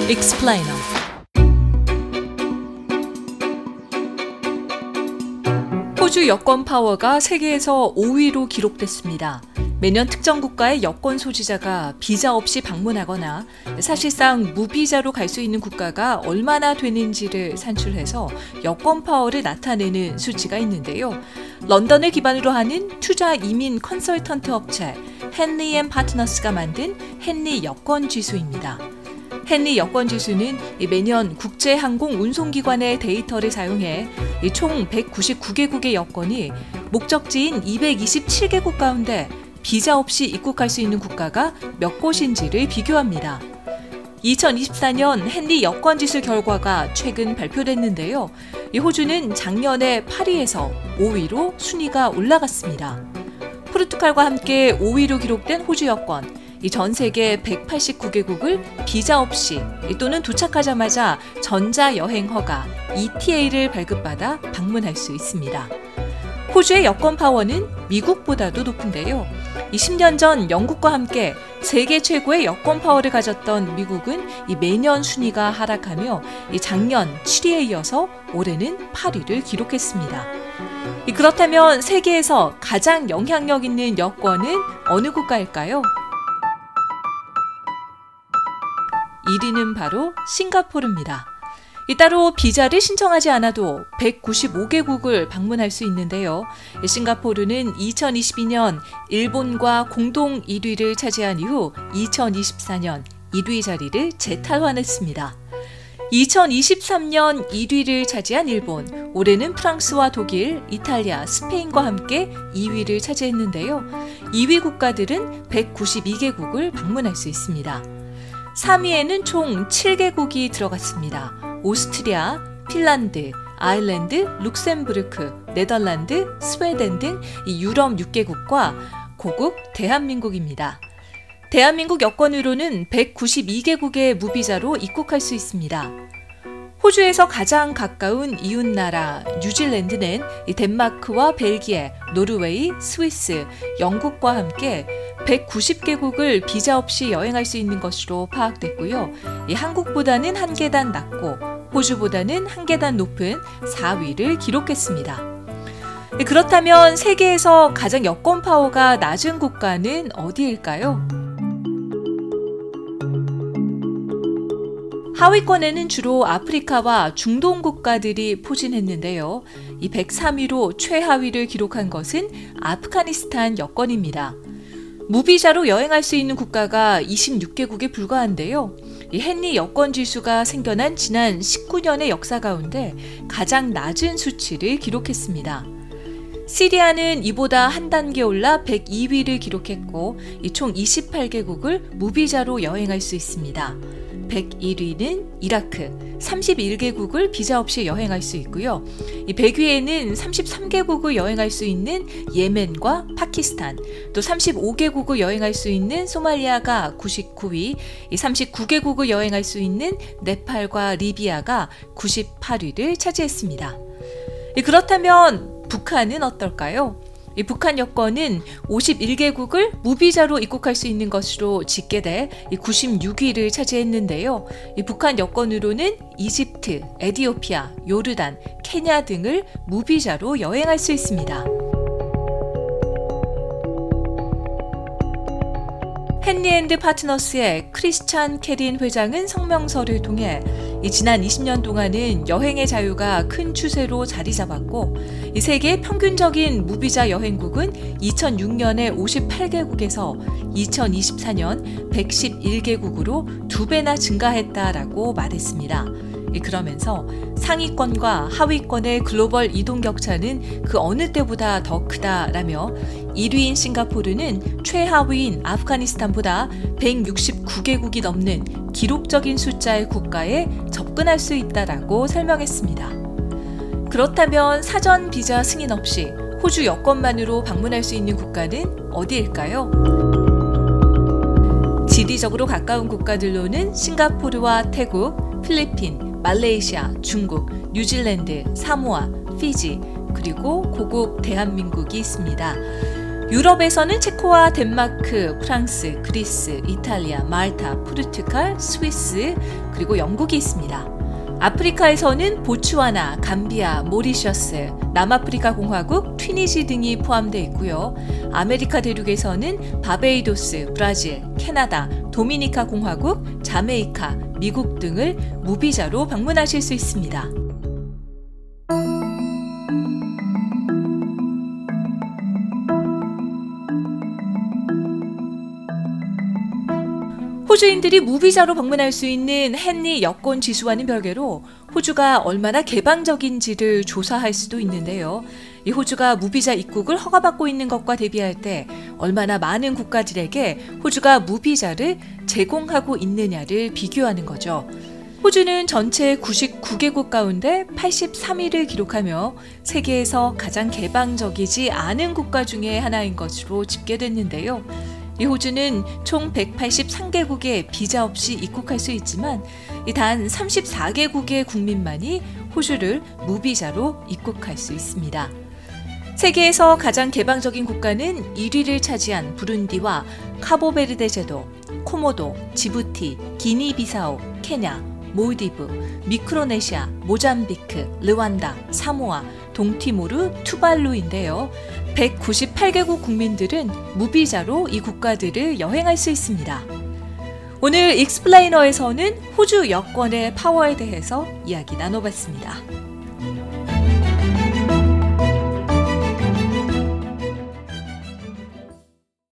Explainer. 호주 여권 파워가 세계에서 5위로 기록됐습니다. 매년 특정 국가의 여권 소지자가 비자 없이 방문하거나 사실상 무비자로 갈 수 있는 국가가 얼마나 되는지를 산출해서 여권 파워를 나타내는 수치가 있는데요. 런던을 기반으로 하는 투자 이민 컨설턴트 업체 헨리 앤 파트너스가 만든 헨리 여권 지수입니다. 헨리 여권 지수는 매년 국제항공 운송기관의 데이터를 사용해 총 199개국의 여권이 목적지인 227개국 가운데 비자 없이 입국할 수 있는 국가가 몇 곳인지를 비교합니다. 2024년 헨리 여권지수 결과가 최근 발표됐는데요. 호주는 작년에 8위에서 5위로 순위가 올라갔습니다. 포르투갈과 함께 5위로 기록된 호주 여권, 전 세계 189개국을 비자 없이 또는 도착하자마자 전자여행 허가 ETA를 발급받아 방문할 수 있습니다. 호주의 여권 파워는 미국보다도 높은데요. 10년 전 영국과 함께 세계 최고의 여권 파워를 가졌던 미국은 매년 순위가 하락하며 작년 7위에 이어서 올해는 8위를 기록했습니다. 그렇다면 세계에서 가장 영향력 있는 여권은 어느 국가일까요? 1위는 바로 싱가포르입니다. 따로 비자를 신청하지 않아도 195개국을 방문할 수 있는데요. 싱가포르는 2022년 일본과 공동 1위를 차지한 이후 2024년 1위 자리를 재탈환했습니다. 2023년 1위를 차지한 일본, 올해는 프랑스와 독일, 이탈리아, 스페인과 함께 2위를 차지했는데요. 2위 국가들은 192개국을 방문할 수 있습니다. 3위에는 총 7개국이 들어갔습니다. 오스트리아, 핀란드, 아일랜드, 룩셈부르크, 네덜란드, 스웨덴 등 유럽 6개국과 고국 대한민국입니다. 대한민국 여권으로는 192개국의 무비자로 입국할 수 있습니다. 호주에서 가장 가까운 이웃나라 뉴질랜드는 덴마크와 벨기에, 노르웨이, 스위스, 영국과 함께 190개국을 비자 없이 여행할 수 있는 것으로 파악됐고요. 한국보다는 한 계단 낮고 호주보다는 한 계단 높은 4위를 기록했습니다. 그렇다면 세계에서 가장 여권 파워가 낮은 국가는 어디일까요? 하위권에는 주로 아프리카와 중동 국가들이 포진했는데요. 이 103위로 최하위를 기록한 것은 아프가니스탄 여권입니다. 무비자로 여행할 수 있는 국가가 26개국에 불과한데요. 이 헨리 여권 지수가 생겨난 지난 19년의 역사 가운데 가장 낮은 수치를 기록했습니다. 시리아는 이보다 한 단계 올라 102위를 기록했고 총 28개국을 무비자로 여행할 수 있습니다. 101위는 이라크, 31개국을 비자 없이 여행할 수 있고요. 100위에는 33개국을 여행할 수 있는 예멘과 파키스탄, 또 35개국을 여행할 수 있는 소말리아가 99위, 39개국을 여행할 수 있는 네팔과 리비아가 98위를 차지했습니다. 그렇다면 북한은 어떨까요? 북한 여권은 51개국을 무비자로 입국할 수 있는 것으로 집계돼 96위를 차지했는데요. 북한 여권으로는 이집트, 에티오피아, 요르단, 케냐 등을 무비자로 여행할 수 있습니다. 헨리 앤드 파트너스의 크리스찬 캐린 회장은 성명서를 통해 지난 20년 동안은 여행의 자유가 큰 추세로 자리 잡았고 세계의 평균적인 무비자 여행국은 2006년에 58개국에서 2024년 111개국으로 2배나 증가했다라고 말했습니다. 그러면서 상위권과 하위권의 글로벌 이동 격차는 그 어느 때보다 더 크다라며 1위인 싱가포르는 최하위인 아프가니스탄보다 169개국이 넘는 기록적인 숫자의 국가에 접근할 수 있다라고 설명했습니다. 그렇다면 사전 비자 승인 없이 호주 여권만으로 방문할 수 있는 국가는 어디일까요? 지리적으로 가까운 국가들로는 싱가포르와 태국, 필리핀, 말레이시아, 중국, 뉴질랜드, 사모아, 피지, 그리고 고국 대한민국이 있습니다. 유럽에서는 체코와 덴마크, 프랑스, 그리스, 이탈리아, 말타, 포르투갈, 스위스, 그리고 영국이 있습니다. 아프리카에서는 보츠와나, 감비아, 모리셔스, 남아프리카 공화국, 튀니지 등이 포함되어 있고요. 아메리카 대륙에서는 바베이도스, 브라질, 캐나다, 도미니카 공화국, 자메이카, 미국 등을 무비자로 방문하실 수 있습니다. 호주인들이 무비자로 방문할 수 있는 헨리 여권 지수와는 별개로 호주가 얼마나 개방적인지를 조사할 수도 있는데요. 이 호주가 무비자 입국을 허가받고 있는 것과 대비할 때 얼마나 많은 국가들에게 호주가 무비자를 제공하고 있느냐를 비교하는 거죠. 호주는 전체 99개국 가운데 83위를 기록하며 세계에서 가장 개방적이지 않은 국가 중에 하나인 것으로 집계됐는데요. 이 호주는 총 183개국에 비자 없이 입국할 수 있지만 단 34개국의 국민만이 호주를 무비자로 입국할 수 있습니다. 세계에서 가장 개방적인 국가는 1위를 차지한 부룬디와 카보베르데 제도, 코모도, 지부티, 기니비사우, 케냐, 몰디브, 미크로네시아, 모잠비크, 르완다, 사모아, 동티모르, 투발루인데요. 198개국 국민들은 무비자로 이 국가들을 여행할 수 있습니다. 오늘 익스플레이너에서는 호주 여권의 파워에 대해서 이야기 나눠봤습니다.